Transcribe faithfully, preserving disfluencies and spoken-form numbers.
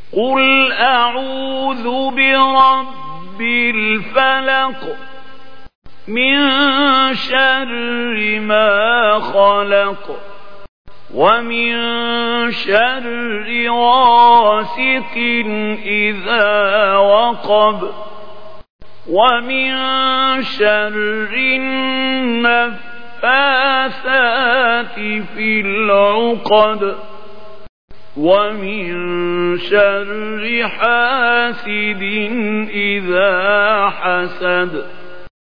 قل أعوذ برب الفلق من شر ما خلق ومن شر غاسق إذا وقب ومن شر النفاثات في العقد ومن شر حاسد إذا حسد.